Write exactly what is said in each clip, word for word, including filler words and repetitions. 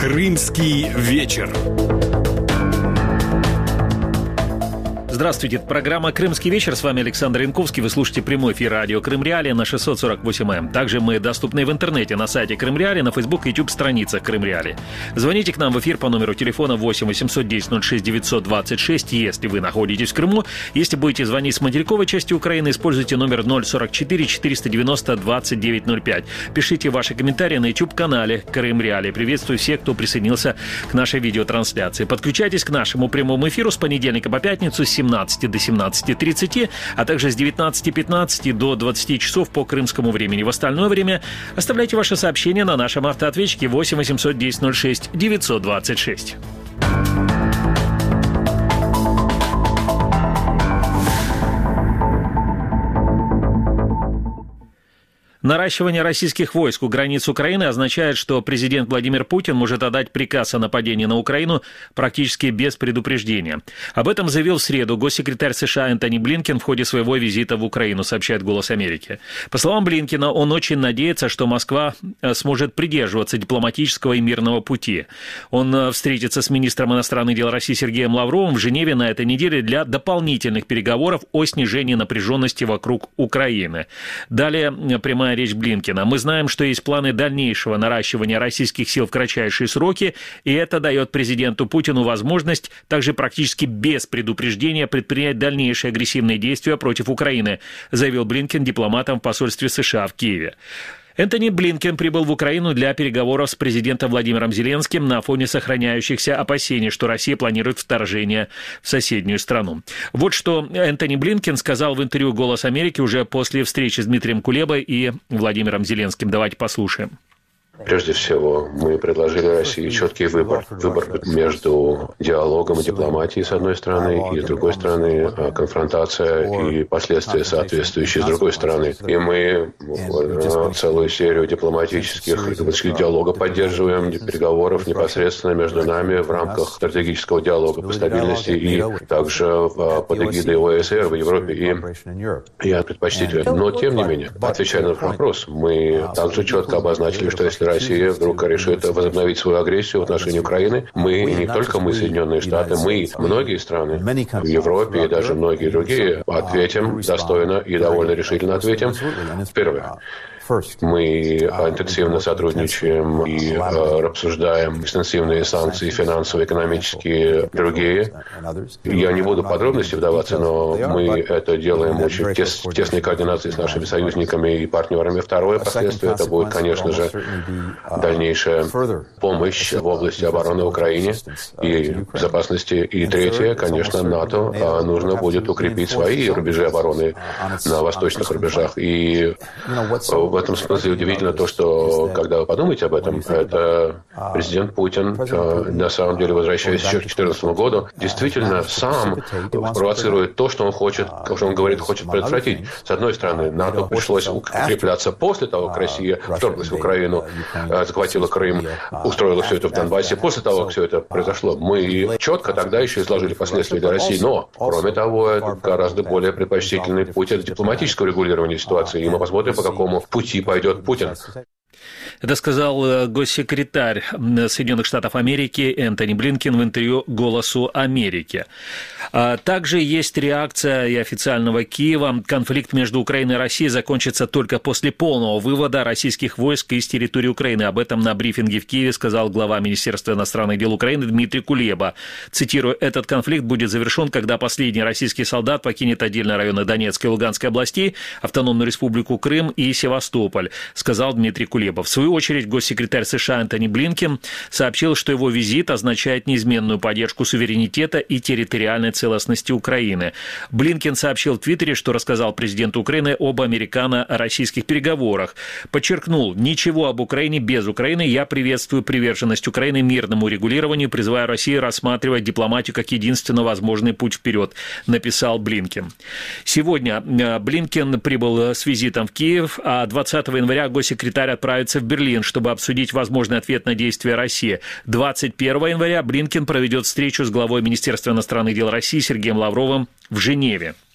Крымский вечер. Здравствуйте, это программа «Крымский вечер». С вами Александр Янковский. Вы слушаете прямой эфир радио Крым Реалии на шестьсот сорок восемь эм. Также мы доступны в интернете на сайте Крым Реалии, на Facebook и YouTube страницах Крым Реалии. Звоните к нам в эфир по номеру телефона восемь восемьсот десять ноль шесть девятьсот двадцать шесть, если вы находитесь в Крыму. Если будете звонить с материковой части Украины, используйте номер ноль сорок четыре четыреста девяносто двадцать девять ноль пять. Пишите ваши комментарии на YouTube-канале Крым Реалии. Приветствую всех, кто присоединился к нашей видеотрансляции. Подключайтесь к нашему прямому эфиру с понедельника по пятницу с семнадцати до семнадцати тридцати, а также с девятнадцати пятнадцати до двадцати часов по крымскому времени. В остальное время оставляйте ваши сообщения на нашем автоответчике восемь восемьсот десять ноль шесть девятьсот двадцать шесть. Наращивание российских войск у границ Украины означает, что президент Владимир Путин может отдать приказ о нападении на Украину практически без предупреждения. Об этом заявил в среду госсекретарь США Энтони Блинкен в ходе своего визита в Украину, сообщает «Голос Америки». По словам Блинкена, он очень надеется, что Москва сможет придерживаться дипломатического и мирного пути. Он встретится с министром иностранных дел России Сергеем Лавровым в Женеве на этой неделе для дополнительных переговоров о снижении напряженности вокруг Украины. Далее прямая речь Блинкена. Мы знаем, что есть планы дальнейшего наращивания российских сил в кратчайшие сроки, и это дает президенту Путину возможность также практически без предупреждения предпринять дальнейшие агрессивные действия против Украины, заявил Блинкен дипломатам в посольстве США в Киеве. Энтони Блинкен прибыл в Украину для переговоров с президентом Владимиром Зеленским на фоне сохраняющихся опасений, что Россия планирует вторжение в соседнюю страну. Вот что Энтони Блинкен сказал в интервью «Голос Америки» уже после встречи с Дмитрием Кулебой и Владимиром Зеленским. Давайте послушаем. Прежде всего, мы предложили России четкий выбор. Выбор между диалогом и дипломатией, с одной стороны, и с другой стороны, конфронтация и последствия соответствующие с другой стороны. И мы целую серию дипломатических и диалогов поддерживаем, переговоров непосредственно между нами в рамках стратегического диалога по стабильности и также под эгидой ОСР в Европе и, и предпочтительно. Но, тем не менее, отвечая на этот вопрос, мы также четко обозначили, что если Россия вдруг решит возобновить свою агрессию в отношении Украины, мы, не только мы, Соединенные Штаты, мы, многие страны в Европе и даже многие другие, ответим достойно и довольно решительно ответим. Первое. Мы интенсивно сотрудничаем и э, обсуждаем экстенсивные санкции, финансовые, экономические, другие. Я не буду в подробности вдаваться, но мы это делаем очень в тес, тесной координации с нашими союзниками и партнерами. Второе последствие – это будет, конечно же, дальнейшая помощь в области обороны Украине и безопасности. И третье, конечно, НАТО нужно будет укрепить свои рубежи обороны на восточных рубежах. И в этом смысле удивительно то, что, когда вы подумаете об этом, это президент Путин, на самом деле, возвращаясь еще к две тысячи четырнадцатому году, действительно сам провоцирует то, что он хочет, что он говорит, хочет предотвратить. С одной стороны, НАТО пришлось укрепляться после того, как Россия вторглась в Украину, захватила Крым, устроила все это в Донбассе. После того, как все это произошло, мы четко тогда еще изложили последствия для России. Но, кроме того, это гораздо более предпочтительный путь – это дипломатическое регулирование ситуации. И мы посмотрим, по какому пути пойдет Путин. Это сказал госсекретарь Соединенных Штатов Америки Энтони Блинкен в интервью «Голосу Америки». Также есть реакция и официального Киева. Конфликт между Украиной и Россией закончится только после полного вывода российских войск из территории Украины. Об этом на брифинге в Киеве сказал глава Министерства иностранных дел Украины Дмитрий Кулеба. Цитирую: «Этот конфликт будет завершен, когда последний российский солдат покинет отдельные районы Донецкой и Луганской областей, Автономную Республику Крым и Севастополь», сказал Дмитрий Кулеба. В свою очередь, госсекретарь США Энтони Блинкен сообщил, что его визит означает неизменную поддержку суверенитета и территориальной целостности Украины. Блинкен сообщил в Твиттере, что рассказал президенту Украины об американо-российских переговорах. Подчеркнул: «Ничего об Украине без Украины. Я приветствую приверженность Украины мирному регулированию, призываю Россию рассматривать дипломатию как единственно возможный путь вперед», написал Блинкен. Сегодня Блинкен прибыл с визитом в Киев, а двадцатого января госсекретарь отправится в Берлин, чтобы обсудить возможный ответ на действия России. двадцать первого января Блинкен проведет встречу с главой Министерства иностранных дел России Сергеем Лавровым в Женеве.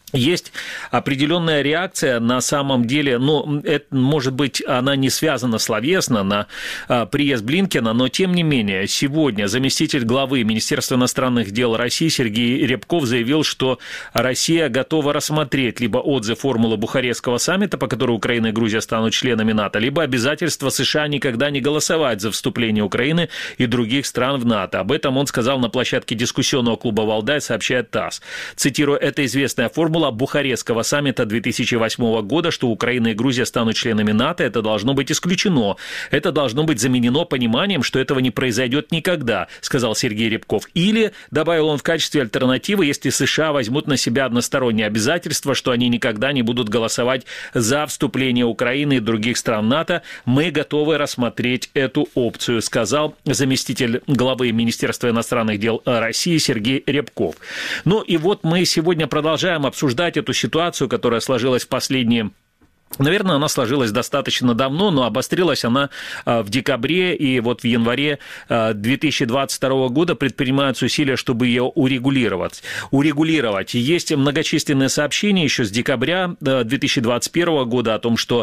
есть определенная реакция на самом деле, ну, это, может быть, она не связана словесно на а, приезд Блинкена, но тем не менее, сегодня заместитель главы Министерства иностранных дел России Сергей Рябков заявил, что Россия готова рассмотреть либо отзыв формулы Бухарестского саммита, по которой Украина и Грузия станут членами НАТО, либо обязательство США никогда не голосовать за вступление Украины и других стран в НАТО. Об этом он сказал на площадке дискуссионного клуба «Валдай», сообщает ТАСС. Цитирую, это известная формула Бухарестского саммита две тысячи восьмого года, что Украина и Грузия станут членами НАТО, это должно быть исключено. Это должно быть заменено пониманием, что этого не произойдет никогда, сказал Сергей Рябков. Или, добавил он в качестве альтернативы, если США возьмут на себя односторонние обязательства, что они никогда не будут голосовать за вступление Украины и других стран НАТО, мы готовы рассмотреть эту опцию, сказал заместитель главы Министерства иностранных дел России Сергей Рябков. Ну и вот мы сегодня продолжаем обсуждать эту ситуацию, которая сложилась в последние... Наверное, она сложилась достаточно давно, но обострилась она в декабре, и вот в январе две тысячи двадцать второго года предпринимаются усилия, чтобы ее урегулировать. урегулировать. Есть многочисленные сообщения еще с декабря две тысячи двадцать первого года о том, что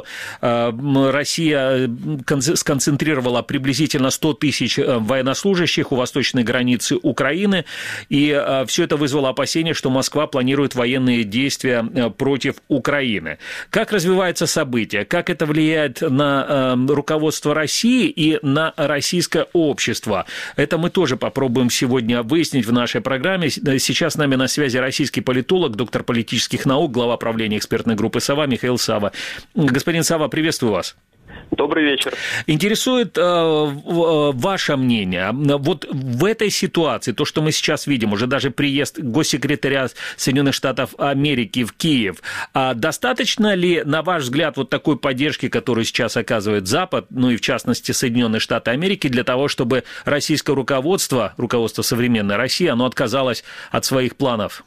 Россия сконцентрировала приблизительно сто тысяч военнослужащих у восточной границы Украины, и все это вызвало опасения, что Москва планирует военные действия против Украины. Как развивается события, как это влияет на э, руководство России и на российское общество. Это мы тоже попробуем сегодня выяснить в нашей программе. Сейчас с нами на связи российский политолог, доктор политических наук, глава правления экспертной группы «Сова» Михаил Сава. Господин Сава, приветствую вас. Добрый вечер. Интересует э, ваше мнение. Вот в этой ситуации, то, что мы сейчас видим, уже даже приезд госсекретаря Соединенных Штатов Америки в Киев, а достаточно ли, на ваш взгляд, вот такой поддержки, которую сейчас оказывает Запад, ну и в частности Соединенные Штаты Америки, для того, чтобы российское руководство, руководство современной России, оно отказалось от своих планов?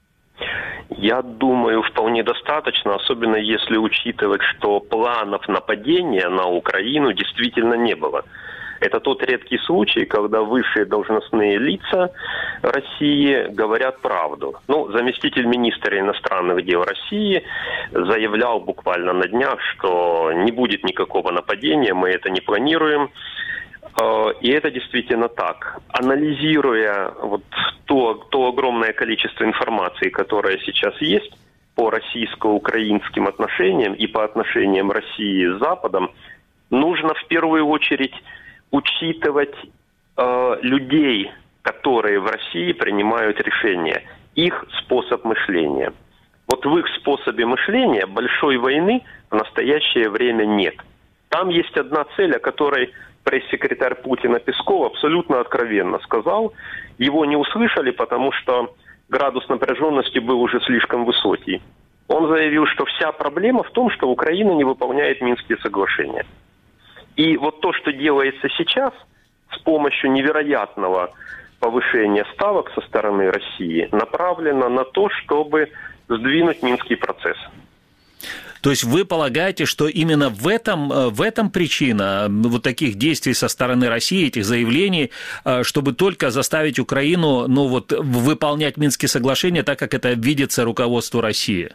Я думаю, вполне достаточно, особенно если учитывать, что планов нападения на Украину действительно не было. Это тот редкий случай, когда высшие должностные лица России говорят правду. Ну, заместитель министра иностранных дел России заявлял буквально на днях, что не будет никакого нападения, мы это не планируем. И это действительно так. Анализируя вот то, то огромное количество информации, которое сейчас есть по российско-украинским отношениям и по отношениям России с Западом, нужно в первую очередь учитывать э, людей, которые в России принимают решения, их способ мышления. Вот в их способе мышления большой войны в настоящее время нет. Там есть одна цель, о которой пресс-секретарь Путина Песков абсолютно откровенно сказал. Его не услышали, потому что градус напряженности был уже слишком высокий. Он заявил, что вся проблема в том, что Украина не выполняет Минские соглашения. И вот то, что делается сейчас с помощью невероятного повышения ставок со стороны России, направлено на то, чтобы сдвинуть Минский процесс. То есть вы полагаете, что именно в этом, в этом причина вот таких действий со стороны России, этих заявлений, чтобы только заставить Украину, ну, вот, выполнять Минские соглашения так, как это видится руководству России?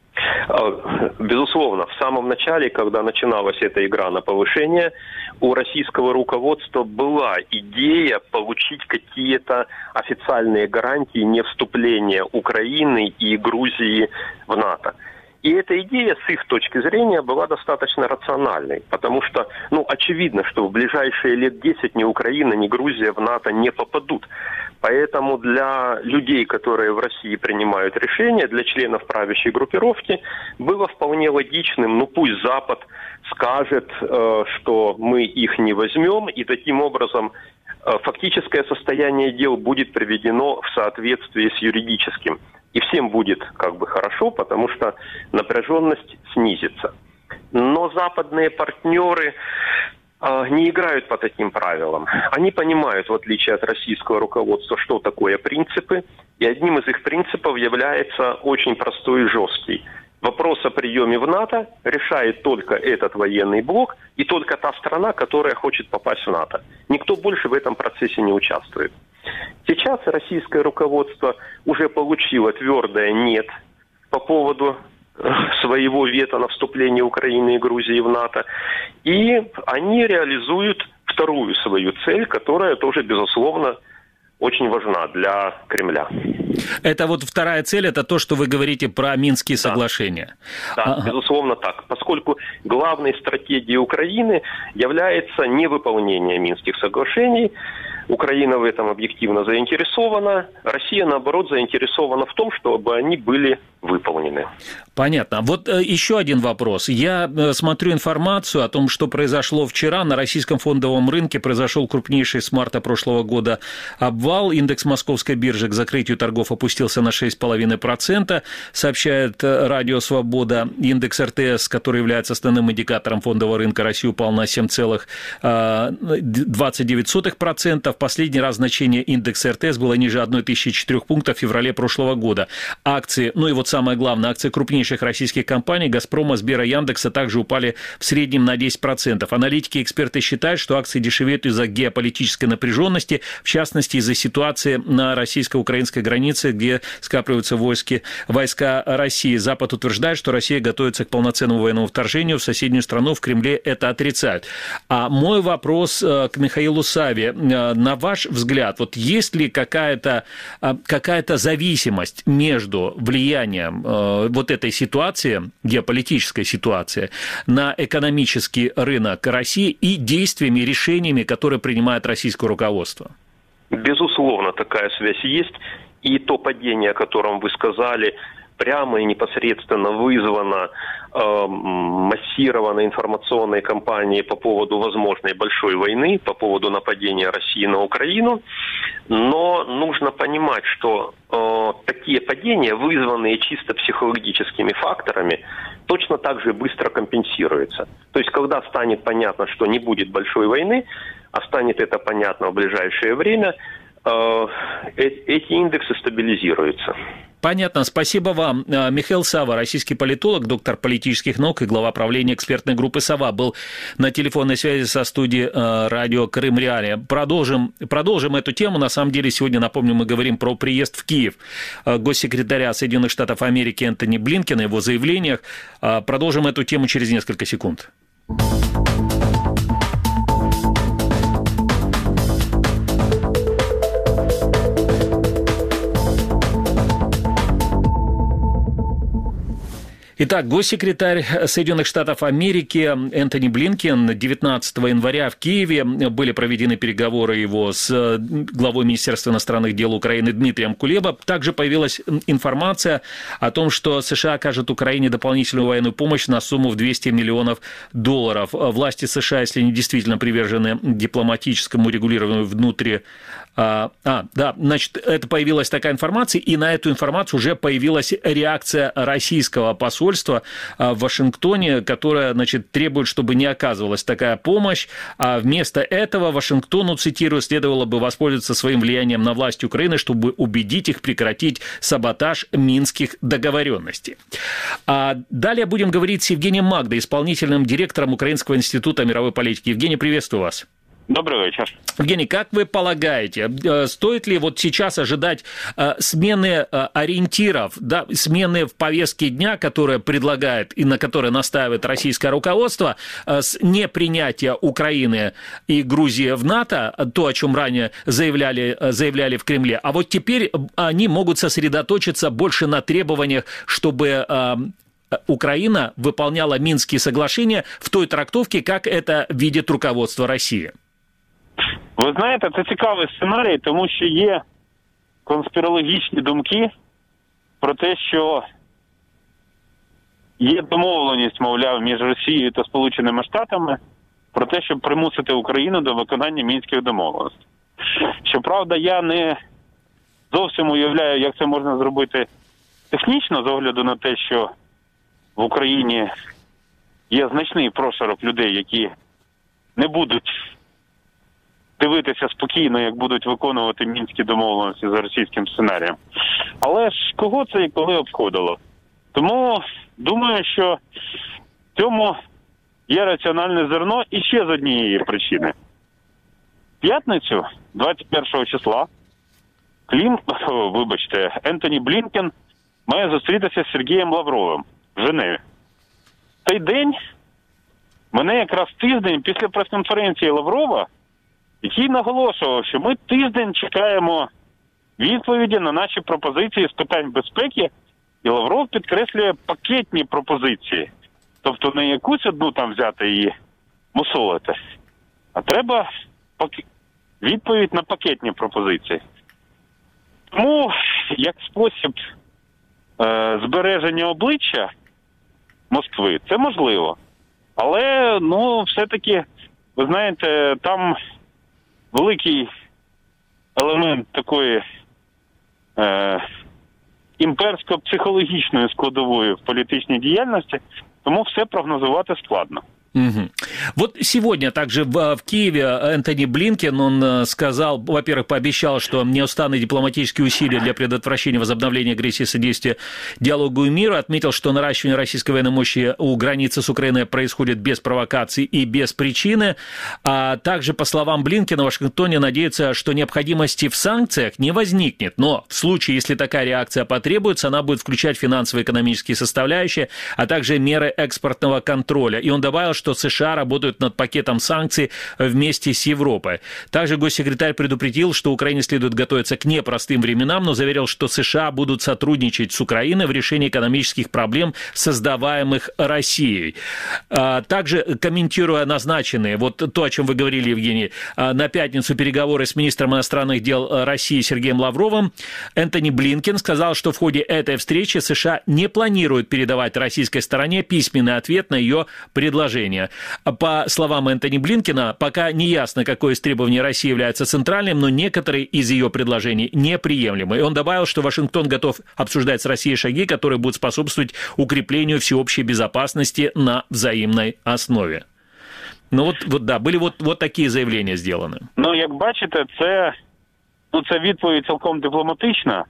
Безусловно, в самом начале, когда начиналась эта игра на повышение, у российского руководства была идея получить какие-то официальные гарантии не вступления Украины и Грузии в НАТО. И эта идея, с их точки зрения, была достаточно рациональной, потому что, ну, очевидно, что в ближайшие лет десять ни Украина, ни Грузия в НАТО не попадут. Поэтому для людей, которые в России принимают решения, для членов правящей группировки, было вполне логичным, ну, пусть Запад скажет, э, что мы их не возьмем, и таким образом э, фактическое состояние дел будет приведено в соответствии с юридическим. И всем будет как бы хорошо, потому что напряженность снизится. Но западные партнеры э, не играют по таким правилам. Они понимают, в отличие от российского руководства, что такое принципы. И одним из их принципов является очень простой и жесткий. Вопрос о приеме в НАТО решает только этот военный блок и только та страна, которая хочет попасть в НАТО. Никто больше в этом процессе не участвует. Сейчас российское руководство уже получило твердое «нет» в по поводу своего вето на вступление Украины и Грузии в НАТО. И они реализуют вторую свою цель, которая тоже, безусловно, очень важна для Кремля. Это вот вторая цель, это то, что вы говорите про Минские соглашения. Да, да ага. безусловно так. Поскольку главной стратегией Украины является невыполнение Минских соглашений, Украина в этом объективно заинтересована, Россия, наоборот, заинтересована в том, чтобы они были выполнены. Понятно. Вот еще один вопрос. Я смотрю информацию о том, что произошло вчера. На российском фондовом рынке произошел крупнейший с марта прошлого года обвал. Индекс Московской биржи к закрытию торгов опустился на шесть целых пять десятых процента, сообщает Радио Свобода. Индекс эр тэ эс, который является основным индикатором фондового рынка России, упал на семь целых двадцать девять сотых процента. В последний раз значение индекса эр тэ эс было ниже тысячи четырёх пунктов в феврале прошлого года. Акции, ну и вот самое главное, акции крупнейших российских компаний «Газпрома», «Сбера», «Яндекса» также упали в среднем на десять процентов. Аналитики и эксперты считают, что акции дешевеют из-за геополитической напряженности, в частности, из-за ситуации на российско-украинской границе, где скапливаются войски, войска России. Запад утверждает, что Россия готовится к полноценному военному вторжению в соседнюю страну, в Кремле это отрицают. А мой вопрос к Михаилу Саве. На ваш взгляд, вот есть ли какая-то, какая-то зависимость между влиянием вот этой ситуации, геополитической ситуации, на экономический рынок России и действиями, решениями, которые принимает российское руководство? Безусловно, такая связь есть. И то падение, о котором вы сказали, прямо и непосредственно вызвано э, массированной информационной кампанией по поводу возможной большой войны, по поводу нападения России на Украину. Но нужно понимать, что э, такие падения, вызванные чисто психологическими факторами, точно так же быстро компенсируются. То есть, когда станет понятно, что не будет большой войны, а станет это понятно в ближайшее время, э, эти индексы стабилизируются. Понятно. Спасибо вам. Михаил Сава, российский политолог, доктор политических наук и глава правления экспертной группы «Сова», был на телефонной связи со студией радио Крым Реалия. Продолжим, продолжим эту тему. На самом деле, сегодня, напомню, мы говорим про приезд в Киев госсекретаря Соединенных Штатов Америки Энтони Блинкена, его заявлениях. Продолжим эту тему через несколько секунд. Итак, госсекретарь Соединенных Штатов Америки Энтони Блинкен девятнадцатого января в Киеве. Были проведены переговоры его с главой Министерства иностранных дел Украины Дмитрием Кулеба. Также появилась информация о том, что США окажут Украине дополнительную военную помощь на сумму в двести миллионов долларов. Власти США, если они действительно привержены дипломатическому регулированию внутри... А, а, да, значит, это появилась такая информация, и на эту информацию уже появилась реакция российского посольства в Вашингтоне, которая, значит, требует, чтобы не оказывалась такая помощь, а вместо этого Вашингтону, цитирую, следовало бы воспользоваться своим влиянием на власть Украины, чтобы убедить их прекратить саботаж минских договоренностей. А далее будем говорить с Евгением Магдой, исполнительным директором Украинского института мировой политики. Евгений, приветствую вас. Добрый вечер. Евгений, как вы полагаете, стоит ли вот сейчас ожидать смены ориентиров, да, смены в повестке дня, которая предлагает и на которой настаивает российское руководство, с непринятия Украины и Грузии в НАТО, то, о чем ранее заявляли, заявляли в Кремле, а вот теперь они могут сосредоточиться больше на требованиях, чтобы Украина выполняла Минские соглашения в той трактовке, как это видит руководство России? Ви знаєте, це цікавий сценарій, тому що є конспірологічні думки про те, що є домовленість, мовляв, між Росією та Сполученими Штатами про те, щоб примусити Україну до виконання Мінських домовленостей. Щоправда, я не зовсім уявляю, як це можна зробити технічно, з огляду на те, що в Україні є значний прошарок людей, які не будуть дивитися спокійно, як будуть виконувати Мінські домовленості за російським сценарієм. Але ж кого це і коли обходило? Тому думаю, що в цьому є раціональне зерно і ще з однієї причини. В п'ятницю, двадцять першого числа, Клім, о, вибачте, Ентоні Блінкен має зустрітися з Сергієм Лавровим в Женеві. В той день мене якраз тиждень після прес-конференції Лаврова, який наголошував, що ми тиждень чекаємо відповіді на наші пропозиції з питань безпеки, і Лавров підкреслює пакетні пропозиції. Тобто не якусь одну там взяти і мусолити, а треба відповідь на пакетні пропозиції. Тому, як спосіб е, збереження обличчя Москви, це можливо. Але, ну, все-таки, ви знаєте, там великий елемент такої е, імперсько-психологічної складової в політичній діяльності, тому все прогнозувати складно. Угу. Вот сегодня также в, в Киеве Энтони Блинкен, он сказал, во-первых, пообещал, что неустанные дипломатические усилия для предотвращения возобновления агрессии, содействия диалогу и миру, отметил, что наращивание российской военной мощи у границы с Украиной происходит без провокаций и без причины, а также, по словам Блинкена, в Вашингтоне надеются, что необходимости в санкциях не возникнет, но в случае, если такая реакция потребуется, она будет включать финансово-экономические составляющие, а также меры экспортного контроля. И он добавил, что что США работают над пакетом санкций вместе с Европой. Также госсекретарь предупредил, что Украине следует готовиться к непростым временам, но заверил, что США будут сотрудничать с Украиной в решении экономических проблем, создаваемых Россией. Также, комментируя назначенные, вот то, о чем вы говорили, Евгений, на пятницу переговоры с министром иностранных дел России Сергеем Лавровым, Энтони Блинкен сказал, что в ходе этой встречи США не планируют передавать российской стороне письменный ответ на ее предложение. По словам Энтони Блинкена, пока не ясно, какое из требований России является центральным, но некоторые из ее предложений неприемлемы. И он добавил, что Вашингтон готов обсуждать с Россией шаги, которые будут способствовать укреплению всеобщей безопасности на взаимной основе. Ну вот, вот да, были вот, вот такие заявления сделаны. Ну, як бачите, це, ну, це відповідь цілком дипломатична,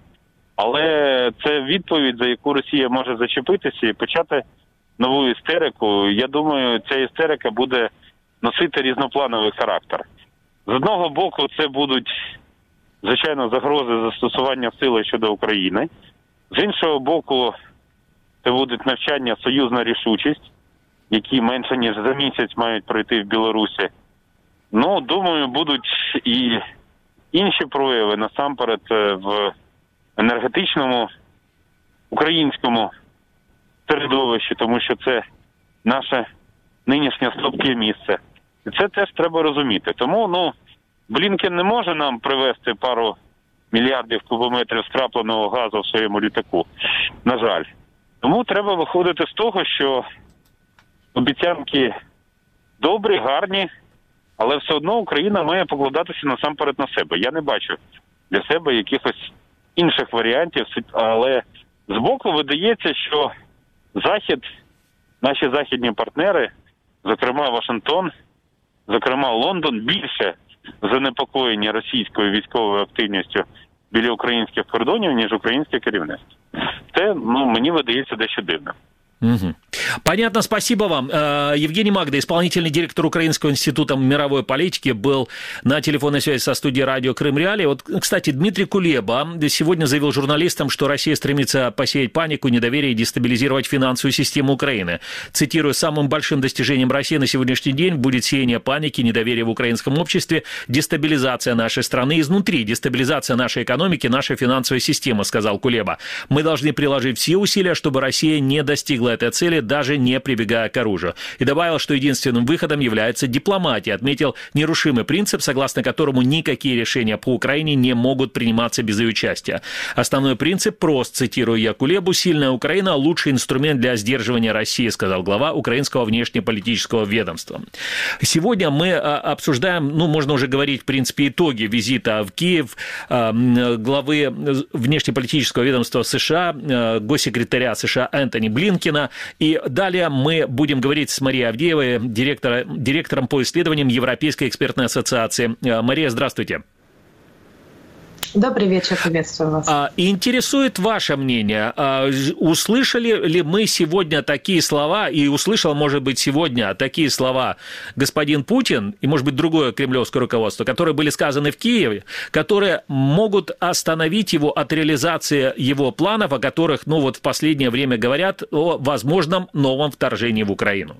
але це відповідь, за яку Росія може зачепитися і почати нову істерику. Я думаю, ця істерика буде носити різноплановий характер. З одного боку, це будуть, звичайно, загрози застосування сили щодо України. З іншого боку, це будуть навчання союзна рішучість, які менше ніж за місяць мають пройти в Білорусі. Ну, думаю, будуть і інші прояви, насамперед, в енергетичному, українському середовищі, тому що це наше нинішнє слабке місце. І це теж треба розуміти. Тому, ну, Блінкен не може нам привезти пару мільярдів кубометрів скрапленого газу в своєму літаку, на жаль. Тому треба виходити з того, що обіцянки добрі, гарні, але все одно Україна має покладатися насамперед на себе. Я не бачу для себе якихось інших варіантів, але збоку видається, що Захід, наші західні партнери, зокрема Вашингтон, зокрема Лондон, більше занепокоєні російською військовою активністю біля українських кордонів, ніж українське керівництво. Це, ну, мені видається дещо дивним. Угу. Понятно, спасибо вам. Евгений Магда, исполнительный директор Украинского института мировой политики, был на телефонной связи со студией радио Крым Реалии. Вот, кстати, Дмитрий Кулеба сегодня заявил журналистам, что Россия стремится посеять панику, недоверие и дестабилизировать финансовую систему Украины. Цитирую, самым большим достижением России на сегодняшний день будет сеяние паники, недоверия в украинском обществе, дестабилизация нашей страны изнутри, дестабилизация нашей экономики, нашей финансовой системы, сказал Кулеба. Мы должны приложить все усилия, чтобы Россия не достигла этой цели, даже не прибегая к оружию. И добавил, что единственным выходом является дипломатия. Отметил нерушимый принцип, согласно которому никакие решения по Украине не могут приниматься без ее участия. Основной принцип прост, цитирую я Кулебу, «Сильная Украина – лучший инструмент для сдерживания России», сказал глава украинского внешнеполитического ведомства. Сегодня мы обсуждаем, ну, можно уже говорить, в принципе, итоги визита в Киев главы внешнеполитического ведомства США, госсекретаря США Энтони Блинкена. И далее мы будем говорить с Марией Авдеевой, директора, директором по исследованиям Европейской экспертной ассоциации. Мария, здравствуйте. Добрый вечер, приветствую вас. Интересует ваше мнение. Услышали ли мы сегодня такие слова, и услышал, может быть, сегодня такие слова господин Путин и, может быть, другое кремлевское руководство, которые были сказаны в Киеве, которые могут остановить его от реализации его планов, о которых, ну вот в последнее время говорят о возможном новом вторжении в Украину?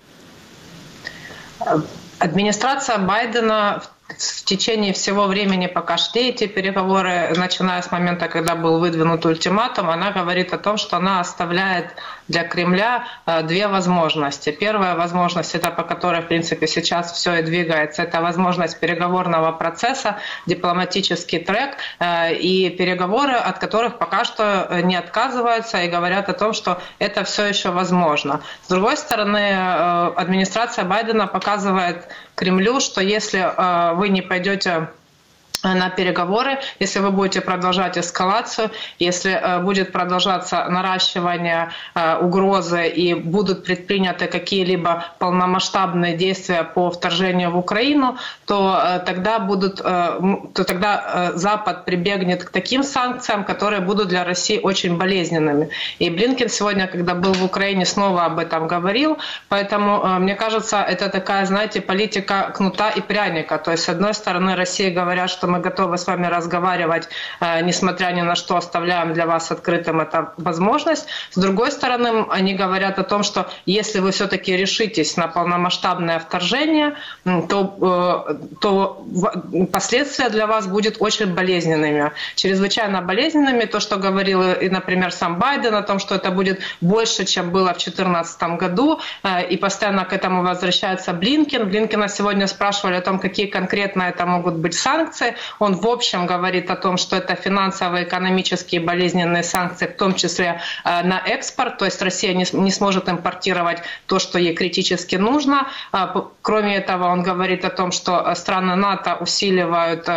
Администрация Байдена в течение всего времени, пока шли эти переговоры, начиная с момента, когда был выдвинут ультиматум, она говорит о том, что она оставляет для Кремля две возможности. Первая возможность, это по которой, в принципе, сейчас все и двигается, это возможность переговорного процесса, дипломатический трек и переговоры, от которых пока что не отказываются и говорят о том, что это все еще возможно. С другой стороны, администрация Байдена показывает Кремлю, что если вы не пойдете на переговоры, если вы будете продолжать эскалацию, если будет продолжаться наращивание угрозы и будут предприняты какие-либо полномасштабные действия по вторжению в Украину, то тогда, будут, то тогда Запад прибегнет к таким санкциям, которые будут для России очень болезненными. И Блинкен сегодня, когда был в Украине, снова об этом говорил. Поэтому, мне кажется, это такая, знаете, политика кнута и пряника. То есть, с одной стороны, Россия говорят, что мы Мы готовы с вами разговаривать, несмотря ни на что, оставляем для вас открытым эту возможность. С другой стороны, они говорят о том, что если вы все-таки решитесь на полномасштабное вторжение, то, то последствия для вас будут очень болезненными. Чрезвычайно болезненными. То, что говорил, и, например, сам Байден о том, что это будет больше, чем было в две тысячи четырнадцатом году, и постоянно к этому возвращается Блинкен. Блинкена сегодня спрашивали о том, какие конкретно это могут быть санкции. Он в общем говорит о том, что это финансовые, экономические, болезненные санкции, в том числе на экспорт. То есть Россия не, не сможет импортировать то, что ей критически нужно. Кроме этого, он говорит о том, что страны НАТО усиливают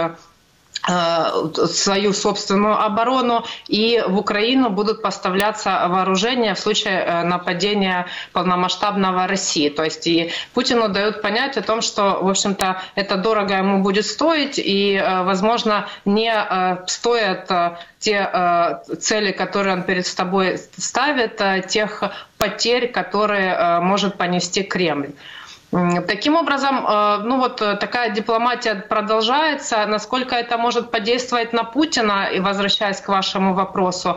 свою собственную оборону, и в Украину будут поставляться вооружения в случае нападения полномасштабного России. То есть и Путину дают понять о том, что, в общем-то, это дорого ему будет стоить, и, возможно, не стоят те цели, которые он перед собой ставит, тех потерь, которые может понести Кремль. Таким образом, ну вот такая дипломатия продолжается. Насколько это может подействовать на Путина, и возвращаясь к вашему вопросу,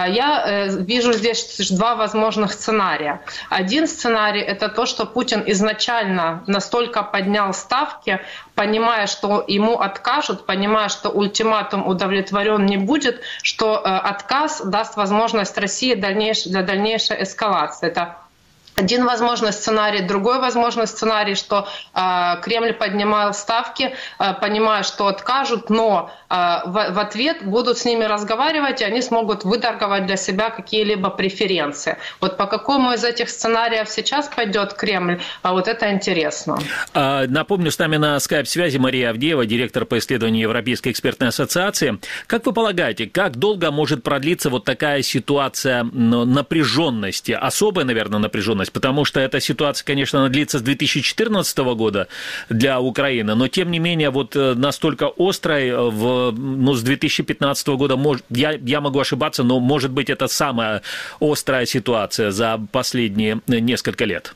я вижу здесь два возможных сценария. Один сценарий – это то, что Путин изначально настолько поднял ставки, понимая, что ему откажут, понимая, что ультиматум удовлетворен не будет, что отказ даст возможность России для дальнейшей эскалации. Это один возможный сценарий. Другой возможный сценарий, что э, Кремль поднимал ставки, э, понимая, что откажут, но э, в, в ответ будут с ними разговаривать, и они смогут выторговать для себя какие-либо преференции. Вот по какому из этих сценариев сейчас пойдет Кремль, а вот это интересно. Напомню, с нами на скайп-связи Мария Авдеева, директор по исследованию Европейской экспертной ассоциации. Как вы полагаете, как долго может продлиться вот такая ситуация напряженности, особая, наверное, напряженность? Потому что эта ситуация, конечно, она длится с две тысячи четырнадцатого года для Украины, но тем не менее вот настолько острой в, ну, с две тысячи пятнадцатого года, может, я, я могу ошибаться, но может быть это самая острая ситуация за последние несколько лет.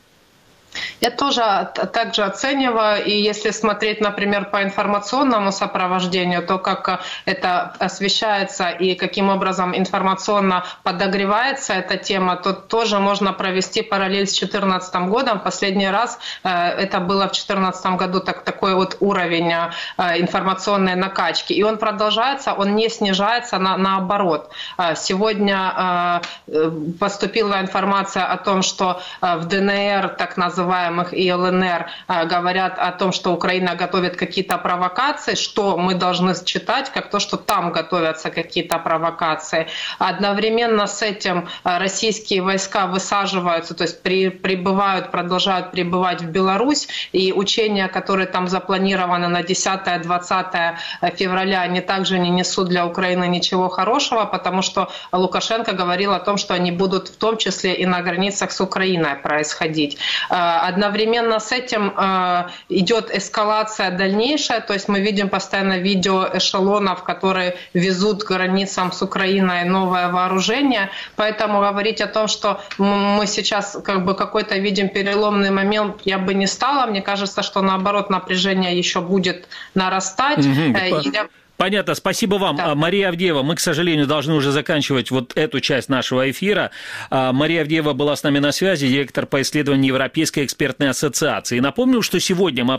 Я тоже также оцениваю, и если смотреть, например, по информационному сопровождению, то как это освещается и каким образом информационно подогревается эта тема, то тоже можно провести параллель с две тысячи четырнадцатым годом. Последний раз это было в две тысячи четырнадцатом году, так, такой вот уровень информационной накачки. И он продолжается, он не снижается, на, наоборот. Сегодня поступила информация о том, что в ДНР, так называемых, и ЛНР, говорят о том, что Украина готовит какие-то провокации, что мы должны считать как то, что там готовятся какие-то провокации. Одновременно с этим российские войска высаживаются, то есть при, прибывают, продолжают прибывать в Беларусь, и учения, которые там запланированы на десятое-двадцатое февраля, они также не несут для Украины ничего хорошего, потому что Лукашенко говорил о том, что они будут в том числе и на границах с Украиной происходить. Одновременно с этим идет эскалация дальнейшая, то есть мы видим постоянно видео эшелонов, которые везут к границам с Украиной новое вооружение, поэтому говорить о том, что мы сейчас как бы какой-то видим переломный момент, я бы не стала. Мне кажется, что наоборот напряжение еще будет нарастать. Угу. И я... Понятно, спасибо вам. Да. Мария Авдеева, мы, к сожалению, должны уже заканчивать вот эту часть нашего эфира. Мария Авдеева была с нами на связи, директор по исследованию Европейской экспертной ассоциации. И напомню, что сегодня мы